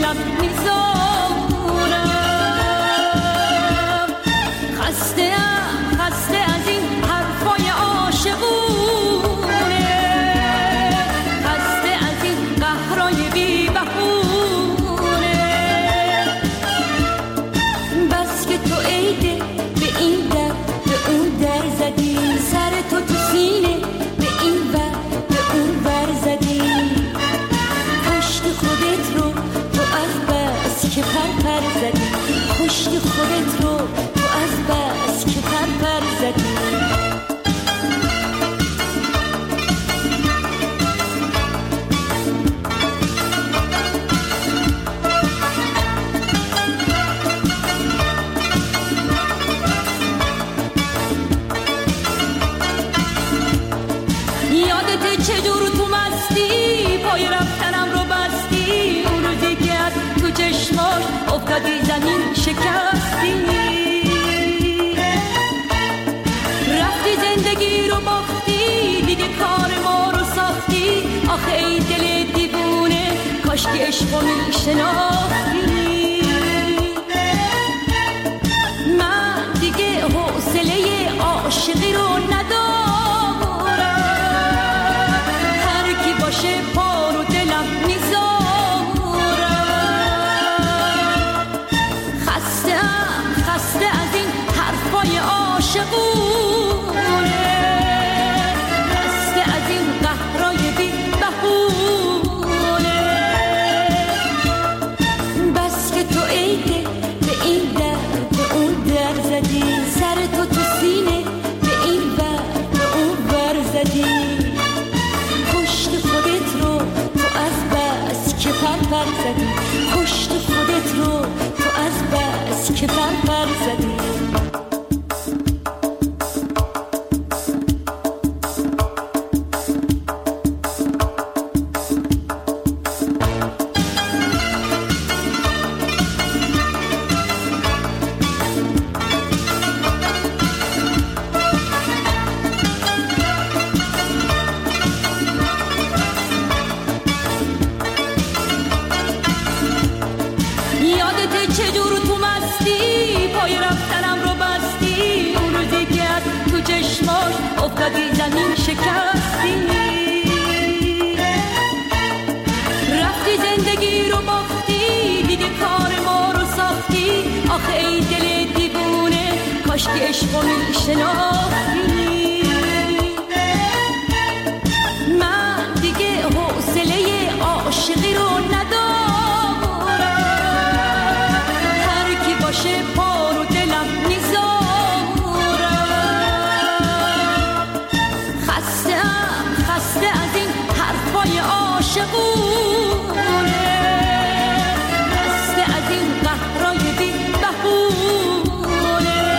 دلم میذارم. خسته از این حرفای عاشقونه، خسته از این قهرای بی بهونه. بس که تو عیده به این در به اون در زدی، سر تو تو سینه به این ور به اون ور زدی. کشت خودت رو تو از بس که پر زدی، کشت خودت رو تو از بس که پر زدی. چجور تو مستی پای رفتنم رو بستی، اون روزی که از تو چشماش افتادی زمین شکستی. رفتی زندگی رو باختی، دیگه کار ما رو ساختی. آخه ای دل دیوونه کاش که عشقو میشناختی. من دیگه حوصله عاشقی رو ندارم، پا رو دلم میذارم. خسته از این حرفای عاشقونه، خسته از این قهرای بی بهونه. بس که تو عیده به این در به اون در زدی، سر تو تو سینه به این ور به اون ور زدی. کشت خودت رو تو از بس که پر زدی، کشت خودت رو تو از بس که پر زدی. چجور تو مستی پای رفتنم رو بستی، اون روزی که از تو چشماش افتادی زمین شکستی. رفتی زندگی رو باختی، دیگه کار ما رو ساختی. آخه ای دل دیوونه کاش که عشقو میشناختی. من دیگه حوصله عاشقی رو ندارم، باشه پا رو دلم میذارم. خسته از این حرفای عاشقونه، خسته از این قهرای بی بهونه.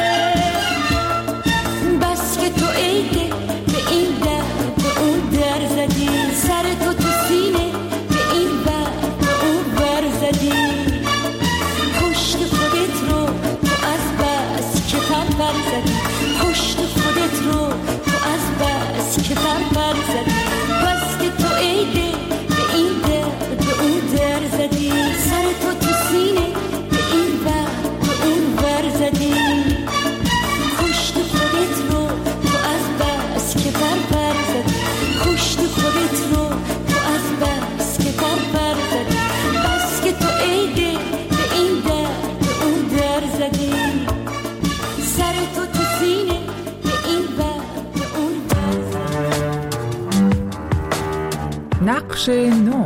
بس که تو عیده به این در به اون در زدی، سر تو تو سینه به این ور به اون ور زدی. کشت خودت رو تو از بس که پر زدی، کشت خودت رو تو از بس که پر زدی. بس که تو عیده به این در به اون در زدی، سر تو تو سینه به این ور به اون ور زدی. کشت خودت رو تو از بس که پر زدی، کشت خودت رو تو از بس که پر زدی. بس که تو عیده به این در زدی، سر تو تو سینه به این ور به اون ور زدی. نقش نو.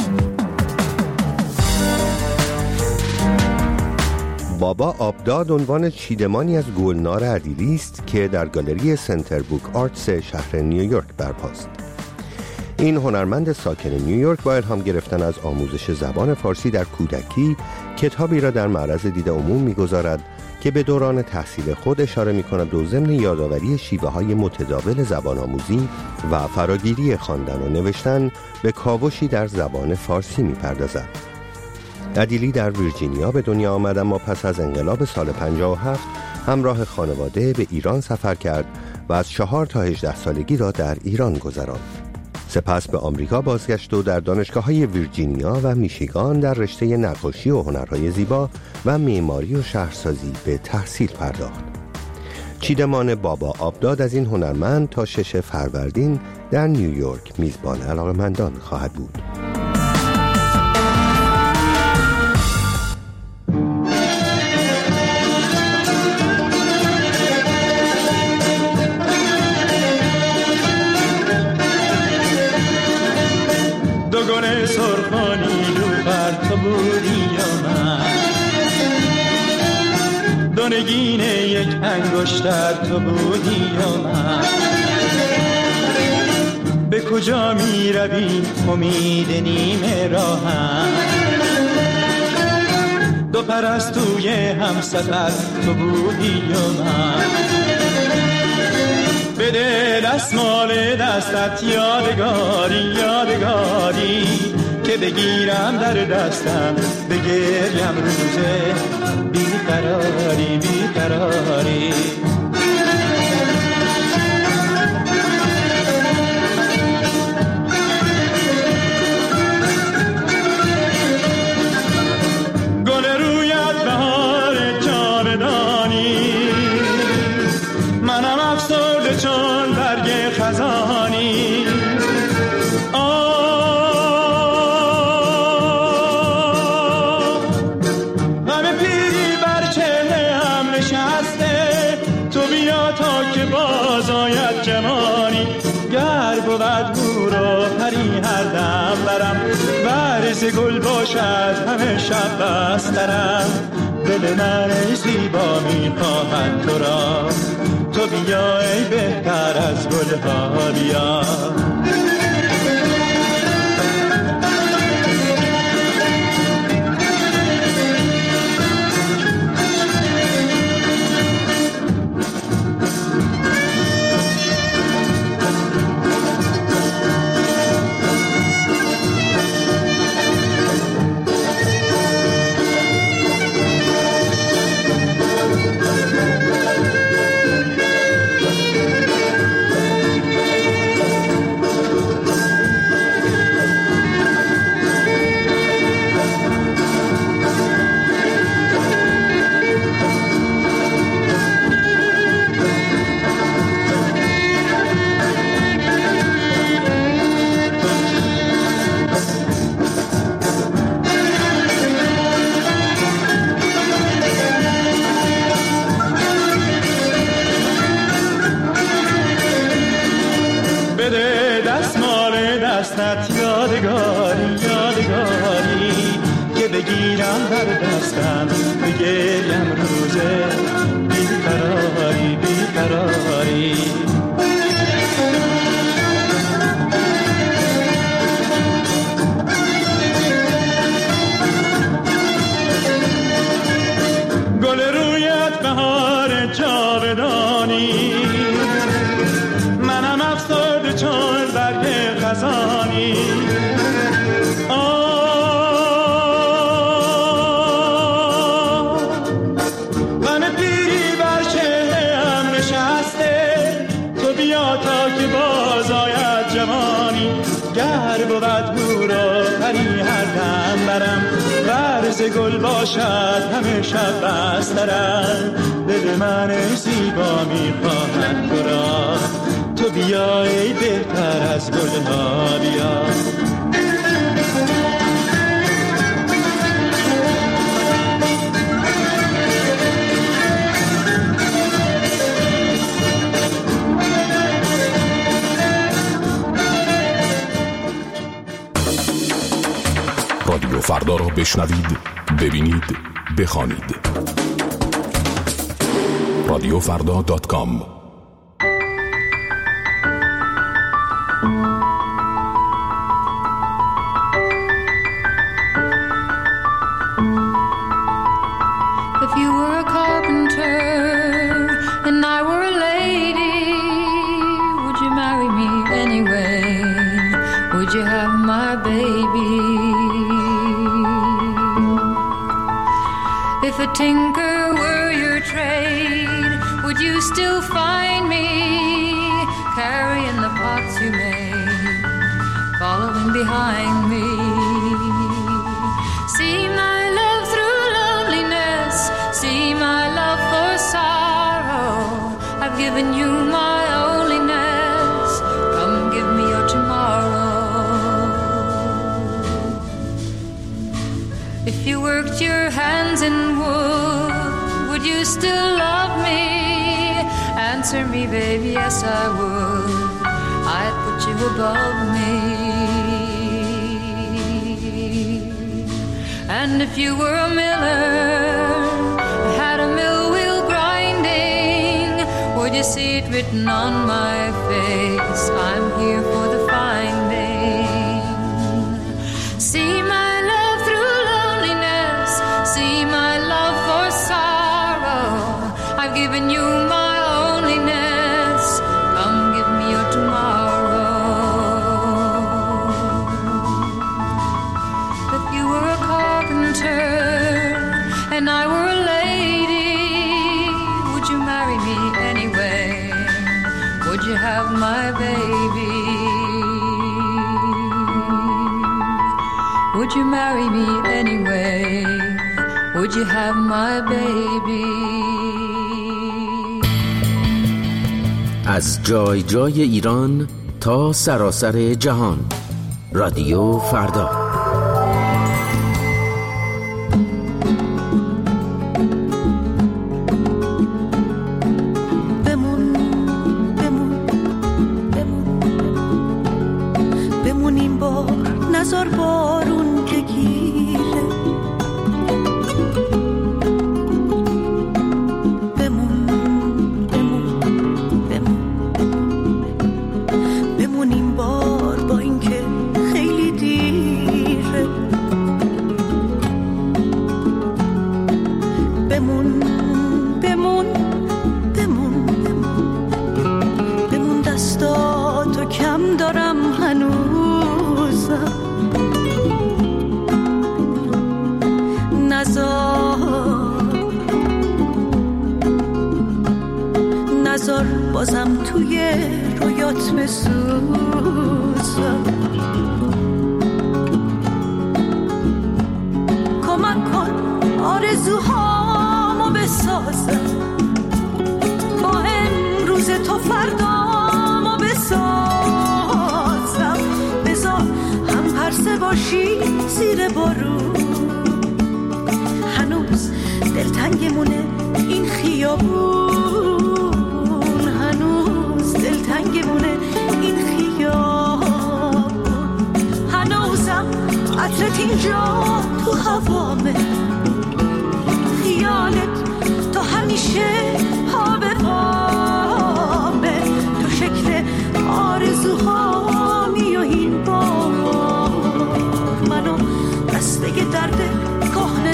بابا آبداد عنوان چیدمانی از گلنار عدیلی است که در گالری سنتر بوک آرتس شهر نیویورک برپاست. این هنرمند ساکن نیویورک با الهام گرفتن از آموزش زبان فارسی در کودکی کتابی را در معرض دید عموم می‌گذارد که به دوران تحصیل خود اشاره می‌کند و ضمن یادآوری شیوه‌های متداول زبان آموزی و فراگیری خواندن و نوشتن به کاوشی در زبان فارسی می‌پردازد. عدیلی در ویرجینیا به دنیا آمد، اما پس از انقلاب سال 57 همراه خانواده به ایران سفر کرد و از 4 تا 18 سالگی را در ایران گذراند. سپس به آمریکا بازگشت و در دانشگاه‌های ویرجینیا و میشیگان در رشته نقاشی و هنرهای زیبا و معماری و شهرسازی به تحصیل پرداخت. چیدمان بابا آبداد از این هنرمند تا 6 فروردین در نیویورک میزبان علاقه‌مندان خواهد بود. گل سرخانی لوفر تو بودی یا من، دونگین یک انگشتر تو بودی یا من. به کجا می روی امید نیمه راهم، دو پرستوی همسفر تو بودی یا من. بده دستمال دستت یادگاری یادگاری، که بگیرم در دستم بگریم روزه بیقراری بیقراری. گل رویت بهار جاودانی، منم افسرده چون برگ خزانی. غم پیری بر چهره هم نشسته، تو بیا تا که باز آید جوانی. گر بود گور و پری هر دم برم، ورز گل باشد همه شب بسترم. دل من ای زیبا می خواهد تو را، تو بیا ای بهتر از گلها بیا. دستت یادگاری یادگاری، که بگیرم در دستم بگریم روزه بیقراری بیقراری. گل رویت بهار جاودانی، منم افسرده چون برگ خزانی. غم پیری بر چهره هم نشسته، تو بیا تا که باز آید جوانی. گر بود گور و پری هر دم برم، ورز گل باشد همه شب بسترم. دل من ای زیبا می خواهد تو را، تو بیا ای بهتر از گلها بیا. رادیو فردا را بشنوید، ببینید، بخوانید. رادیوفردا.com. If you were a carpenter and I were a lady, would you marry me anyway? Would you have my baby? If a tinker were your trade, would you still find me carrying the pots you made behind me. See my love through loneliness, see my love for sorrow. I've given you my onlyness, come give me your tomorrow. If you worked your hands in would you still love me? Answer me, baby, yes I would. I'd put you above me. And if you were a miller, had a mill wheel grinding, would you see it written on my face? I'm here for the finding. See my love through loneliness, see my love for sorrow. I've given you my onlyness, come give me your tomorrow. If you were a carpenter and I were a lady, would you marry me anyway? Would you have my baby? Would you marry me anyway? Would you have my baby? از جای جای ایران تا سراسر جهان، رادیو فردا. بمون این بار، نذار بارون بگیره. بمون این بار با این که خیلی دیره. بمون دستاتو کم دارم هنوزم. نذار بازم توی رویات بسوزم. کمک کن آرزوهامو بسازم، با امروز تو فردامو بسازم. بذار هم پرسه باشی زیر بارون، هنوز دلتنگمونه این خیابون، هنوز دلتنگمونه این خیابون. هنوزم عطرت اینجا تو هوامه، خیالت تو همیشه پا به پامه. تو شکل آرزوهامی و این بار منو دسته درد کهنه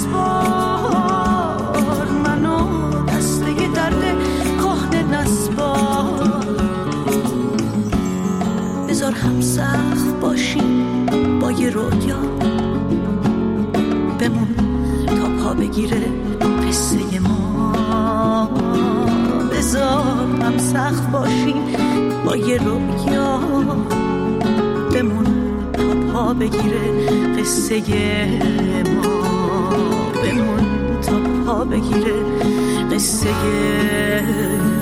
نسبار، منو دسته درد کهنه نسبار. بذار هم سقف باشیم با یه رویا، بمون تا پا بگیره قصه ما. بذار هم سقف باشیم با یه رویا، بمون تا پا بگیره قصه ما. بمون تا پا بگیره قصه